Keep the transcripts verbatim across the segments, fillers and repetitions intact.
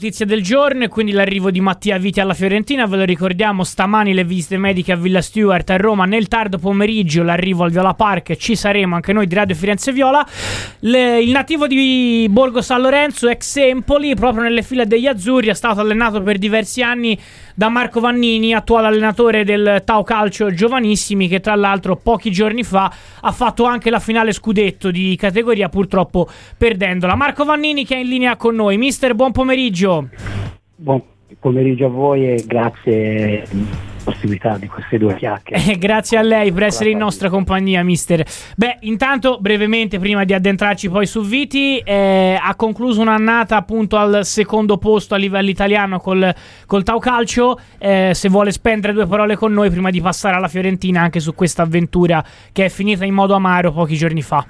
notizia del giorno e quindi l'arrivo di Mattia Viti alla Fiorentina. Ve lo ricordiamo, stamani le visite mediche a Villa Stuart a Roma, nel tardo pomeriggio l'arrivo al Viola Park, ci saremo anche noi di Radio Firenze Viola. Le, il nativo di Borgo San Lorenzo, ex Empoli, proprio nelle file degli azzurri, è stato allenato per diversi anni da Marco Vannini, attuale allenatore del Tau Calcio Giovanissimi, che tra l'altro pochi giorni fa ha fatto anche la finale scudetto di categoria, purtroppo perdendola. Marco Vannini che è in linea con noi. Mister, buon pomeriggio. Buon pomeriggio a voi e grazie possibilità di queste due chiacchiere. Eh, grazie a lei per essere in nostra compagnia, mister. Beh, intanto brevemente, prima di addentrarci poi su Viti, eh, ha concluso un'annata appunto al secondo posto a livello italiano col, col Tau Calcio. Eh, se vuole spendere due parole con noi prima di passare alla Fiorentina anche su questa avventura che è finita in modo amaro pochi giorni fa.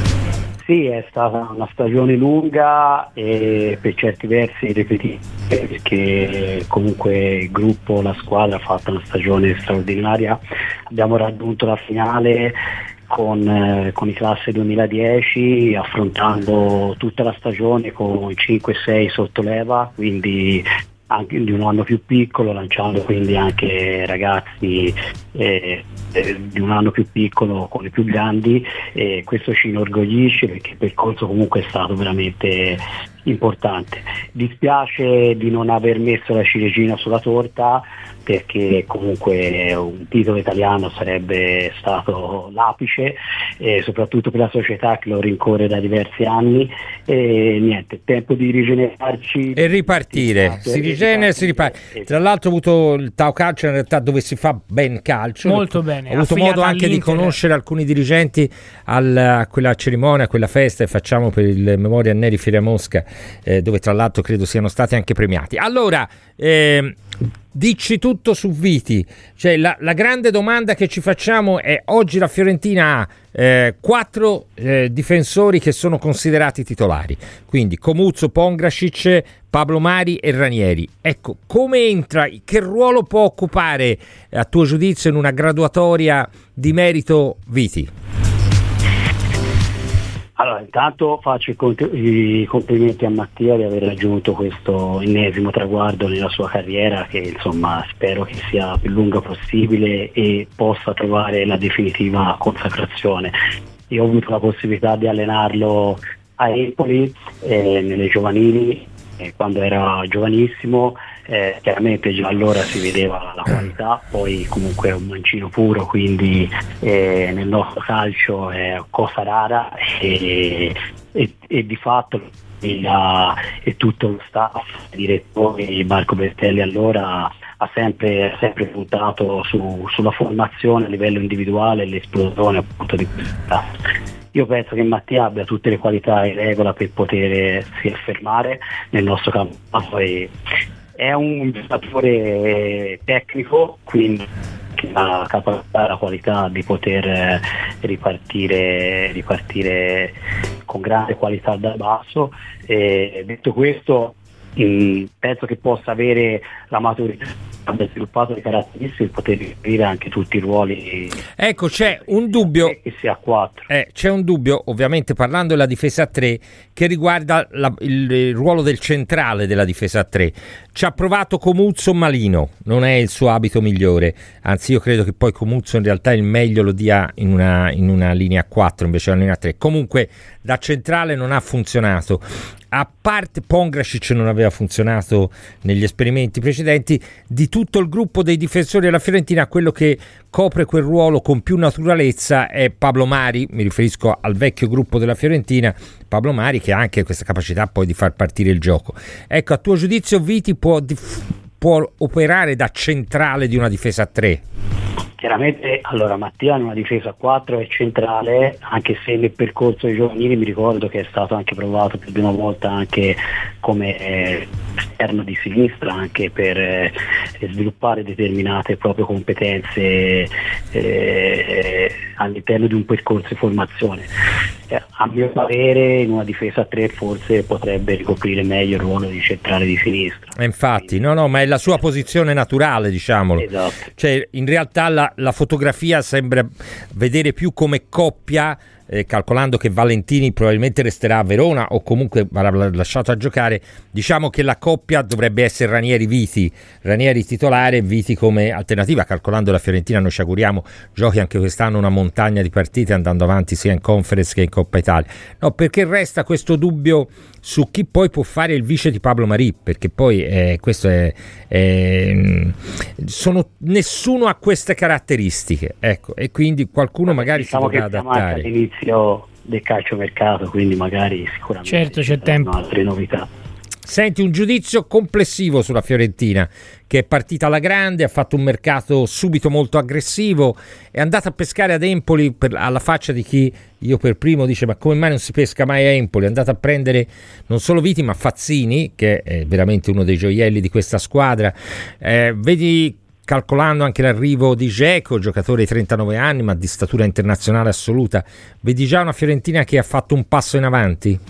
Sì, è stata una stagione lunga e per certi versi ripetitiva, perché comunque il gruppo, la squadra ha fatto una stagione straordinaria. Abbiamo raggiunto la finale con, eh, con i classe duemiladieci, affrontando tutta la stagione con cinque sei sottoleva, quindi anche di un anno più piccolo, lanciando quindi anche ragazzi eh, eh, di un anno più piccolo con i più grandi, e questo ci inorgoglisce perché il percorso comunque è stato veramente importante. Dispiace di non aver messo la ciliegina sulla torta, perché comunque un titolo italiano sarebbe stato l'apice, eh, soprattutto per la società che lo rincorre da diversi anni. E niente, tempo di rigenerarci e ripartire, si rigenera e si riparte. Tra l'altro ho avuto il Tau Calcio in realtà dove si fa ben calcio, molto bene, ho avuto modo anche di conoscere alcuni dirigenti al, a quella cerimonia, a quella festa che facciamo per il Memoria Neri Fiera Mosca, eh, dove tra l'altro credo siano stati anche premiati. Allora, eh, dici tutto su Viti, cioè la, la grande domanda che ci facciamo è: oggi la Fiorentina ha eh, quattro eh, difensori che sono considerati titolari, quindi Comuzzo, Pongracic, Pablo Mari e Ranieri. Ecco, come entra, che ruolo può occupare a tuo giudizio in una graduatoria di merito Viti? Allora, intanto faccio i complimenti a Mattia di aver raggiunto questo ennesimo traguardo nella sua carriera, che insomma spero che sia più lunga possibile e possa trovare la definitiva consacrazione. Io ho avuto la possibilità di allenarlo a Empoli, eh, nelle giovanili, eh, quando era giovanissimo. Eh, chiaramente già allora si vedeva la qualità, poi comunque è un mancino puro, quindi eh, nel nostro calcio è cosa rara, e, e, e di fatto il, e tutto lo staff, il direttore Marco Bertelli allora ha sempre, sempre puntato su, sulla formazione a livello individuale e l'esplosione appunto di questa. Io penso che Mattia abbia tutte le qualità in regola per potersi affermare nel nostro campionato, e è un giocatore tecnico, quindi ha la capacità e la qualità di poter ripartire, ripartire con grande qualità dal basso. E detto questo, mh, penso che possa avere la maturità, abbia sviluppato le caratteristiche per poter ricoprire anche tutti i ruoli. Ecco, c'è un dubbio che sia quattro. Eh, c'è un dubbio, ovviamente parlando della difesa a tre, che riguarda la, il, il ruolo del centrale della difesa a tre. Ci ha provato Comuzzo Malino, non è il suo abito migliore, anzi io credo che poi Comuzzo in realtà il meglio lo dia in una, in una linea quattro invece della linea tre. Comunque da centrale non ha funzionato. A parte Pongracic non aveva funzionato negli esperimenti precedenti. Di tutto il gruppo dei difensori della Fiorentina, quello che copre quel ruolo con più naturalezza è Pablo Mari, mi riferisco al vecchio gruppo della Fiorentina, Pablo Mari, che ha anche questa capacità poi di far partire il gioco. Ecco, a tuo giudizio Viti può, può operare da centrale di una difesa a tre? Chiaramente, allora, Mattia in una difesa a quattro è centrale, anche se nel percorso dei giovanili mi ricordo che è stato anche provato più di una volta anche come eh, esterno di sinistra, anche per eh, sviluppare determinate proprie competenze eh, all'interno di un percorso di formazione. Eh, a mio parere in una difesa a tre forse potrebbe ricoprire meglio il ruolo di centrale di sinistra. Infatti, no, no, ma è la sua posizione naturale, diciamolo. Esatto. Cioè, in realtà la, la fotografia sembra vedere più come coppia eh, calcolando che Valentini probabilmente resterà a Verona o comunque verrà lasciato a giocare, diciamo che la coppia dovrebbe essere Ranieri-Viti, Ranieri titolare, Viti come alternativa, calcolando la Fiorentina noi ci auguriamo giochi anche quest'anno una montagna di partite andando avanti sia in Conference che in Coppa Italia. No, perché resta questo dubbio su chi poi può fare il vice di Pablo Marì, perché poi eh, questo è, è sono nessuno ha queste caratteristiche, ecco, e quindi qualcuno magari diciamo si dovrà che adattare all'inizio del calciomercato, quindi magari sicuramente certo c'è tempo, altre novità. Senti, un giudizio complessivo sulla Fiorentina, che è partita alla grande, ha fatto un mercato subito molto aggressivo, è andata a pescare ad Empoli per, alla faccia di chi, io per primo, dice ma come mai non si pesca mai a Empoli, è andata a prendere non solo Viti ma Fazzini, che è veramente uno dei gioielli di questa squadra, eh, vedi, calcolando anche l'arrivo di Dzeko, giocatore di trentanove anni ma di statura internazionale assoluta, vedi già una Fiorentina che ha fatto un passo in avanti?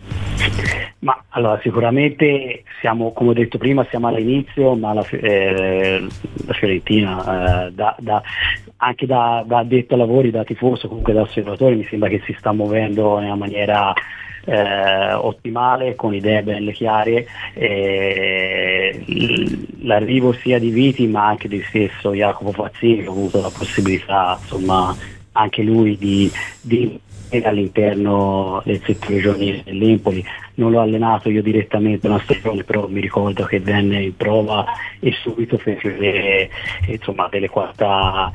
Ma allora sicuramente siamo, come ho detto prima, siamo all'inizio, ma la, eh, la Fiorentina eh, da, da, anche da, da addetto ai lavori, da tifoso, comunque da osservatore, mi sembra che si sta muovendo in una maniera eh, ottimale, con idee belle chiare. Eh, l'arrivo sia di Viti ma anche di stesso Jacopo Fazzini, che ha avuto la possibilità, insomma, anche lui di, di all'interno del settore giovanile dell'Empoli. Non l'ho allenato io direttamente una stagione, però mi ricordo che venne in prova e subito fece delle, insomma, delle qualità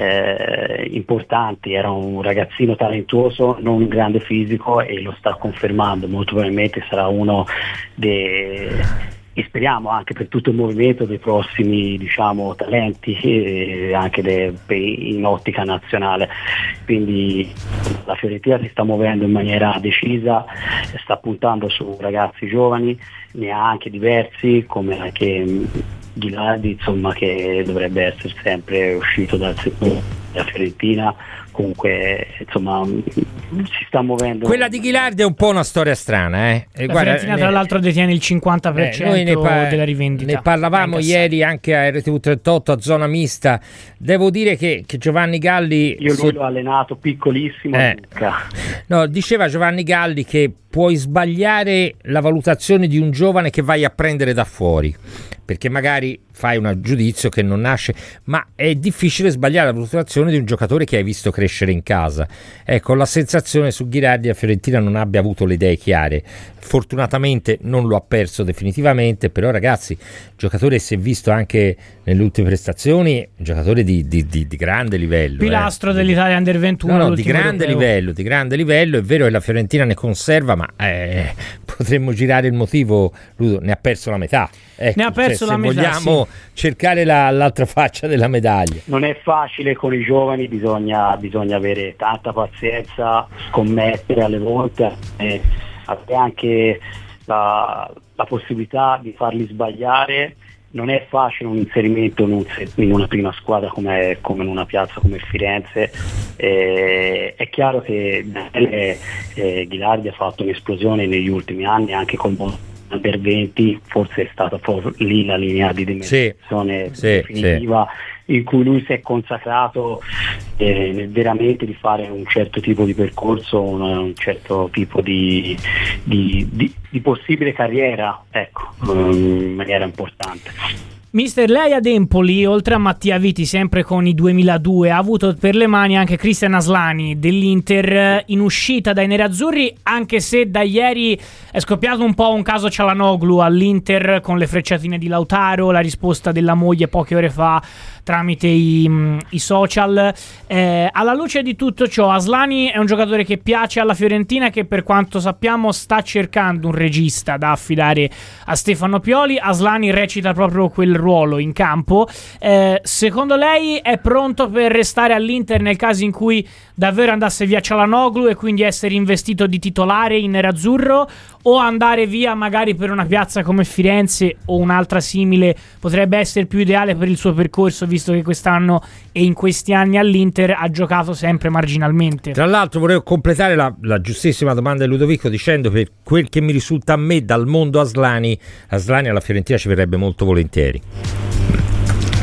eh, importanti. Era un ragazzino talentuoso, non un grande fisico, e lo sta confermando. Molto probabilmente sarà uno dei, e speriamo anche per tutto il movimento, dei prossimi, diciamo, talenti eh, anche de, per, in ottica nazionale. Quindi la Fiorentina si sta muovendo in maniera decisa, sta puntando su ragazzi giovani, ne ha anche diversi, come anche Ghilardi, insomma, che dovrebbe essere sempre uscito dal settore della Fiorentina. Comunque, insomma, si sta muovendo. Quella di Ghilardi è un po' una storia strana, eh. La Guarda, Fiorentina tra l'altro detiene il cinquanta per cento eh, ne pa- della rivendita. Ne parlavamo anche ieri anche a R T V trentotto a zona mista. Devo dire che, che Giovanni Galli, io lui l'ho allenato piccolissimo, eh, no, diceva Giovanni Galli che puoi sbagliare la valutazione di un giovane che vai a prendere da fuori, perché magari fai un giudizio che non nasce, ma è difficile sbagliare la valutazione di un giocatore che hai visto crescere in casa. Ecco, la sensazione su Ghilardi la Fiorentina non abbia avuto le idee chiare. Fortunatamente non lo ha perso definitivamente, però ragazzi, giocatore si è visto anche nelle ultime prestazioni, giocatore di, di, di, di grande livello. Pilastro eh. dell'Italia Under ventuno. No, no, di grande europeo. livello, di grande livello. È vero che la Fiorentina ne conserva, ma eh, potremmo girare il motivo, Ludo, ne ha perso la metà. Ecco, ne ha perso cioè, la se metà, vogliamo sì. cercare la, l'altra faccia della medaglia. Non è facile con i giovani, bisogna, bisogna avere tanta pazienza, scommettere alle volte, eh, avere anche la, la possibilità di farli sbagliare. Non è facile un inserimento in, un, in una prima squadra come, come in una piazza come Firenze. Eh, è chiaro che Daniele eh, Ghilardi ha fatto un'esplosione negli ultimi anni, anche con Under venti, forse è stata lì la linea di dimensione sì, definitiva, sì. in cui lui si è consacrato eh, veramente di fare un certo tipo di percorso, un, un certo tipo di, di, di, di possibile carriera, ecco, in maniera importante. Mister, lei ad Empoli, oltre a Mattia Viti, sempre con i duemiladue, ha avuto per le mani anche Cristian Aslani dell'Inter in uscita dai nerazzurri, anche se da ieri è scoppiato un po' un caso Cialanoglu all'Inter con le frecciatine di Lautaro, la risposta della moglie poche ore fa tramite i, i social. Eh, alla luce di tutto ciò, Aslani è un giocatore che piace alla Fiorentina, che per quanto sappiamo sta cercando un regista da affidare a Stefano Pioli. Aslani recita proprio quel ruolo in campo. Eh, secondo lei è pronto per restare all'Inter nel caso in cui davvero andasse via Cialanoglu e quindi essere investito di titolare in nerazzurro, o andare via magari per una piazza come Firenze o un'altra simile potrebbe essere più ideale per il suo percorso, visto che quest'anno e in questi anni all'Inter ha giocato sempre marginalmente? Tra l'altro volevo completare la, la giustissima domanda di Ludovico dicendo che quel che mi risulta a me dal mondo Aslani, Aslani alla Fiorentina ci verrebbe molto volentieri.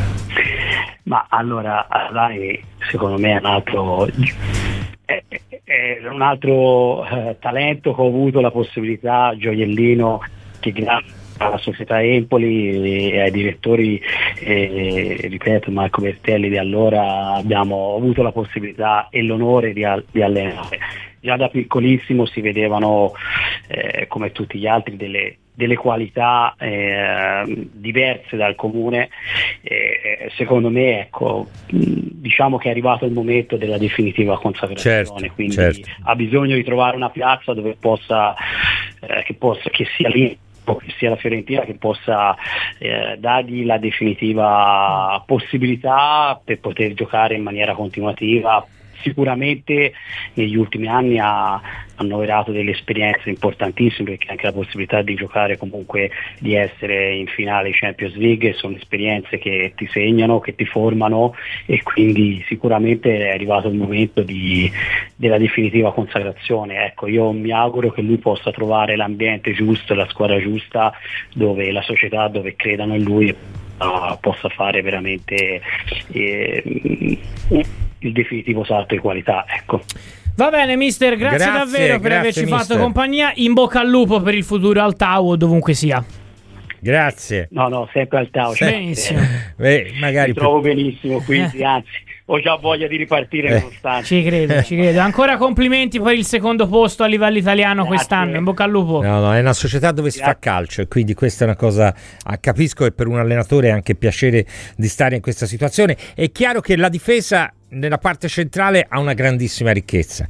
Ma allora Aslani secondo me è un altro, è, è un altro eh, talento che ho avuto la possibilità, gioiellino, che grazie alla società Empoli e ai direttori, eh, ripeto, Marco Bertelli di allora, abbiamo avuto la possibilità e l'onore di, di allenare. Già da piccolissimo si vedevano, eh, come tutti gli altri, delle, delle qualità eh, diverse dal comune. Eh, secondo me, ecco, diciamo che è arrivato il momento della definitiva consacrazione, certo, quindi certo. ha bisogno di trovare una piazza dove possa, eh, che possa, che sia lì, che sia la Fiorentina, che possa eh, dargli la definitiva possibilità per poter giocare in maniera continuativa. Sicuramente negli ultimi anni ha annoverato delle esperienze importantissime, perché anche la possibilità di giocare, comunque di essere in finale Champions League, sono esperienze che ti segnano, che ti formano, e quindi sicuramente è arrivato il momento di, della definitiva consacrazione. Ecco, io mi auguro che lui possa trovare l'ambiente giusto, la squadra giusta, dove la società, dove credano in lui, uh, possa fare veramente eh, il definitivo salto di qualità, ecco. Va bene, mister, grazie, grazie davvero per grazie, averci mister. fatto compagnia. In bocca al lupo per il futuro al Tau, dovunque sia. Grazie. No, no, sempre al Tau. Sì. Benissimo. Beh, magari mi trovo benissimo, quindi anzi ho già voglia di ripartire eh. nonostante. Ci credo, ci credo. Ancora complimenti per il secondo posto a livello italiano. Grazie. Quest'anno. In bocca al lupo. No, no, è una società dove Grazie. si fa calcio, e quindi questa è una cosa, ah, capisco, e per un allenatore è anche piacere di stare in questa situazione. È chiaro che la difesa nella parte centrale ha una grandissima ricchezza.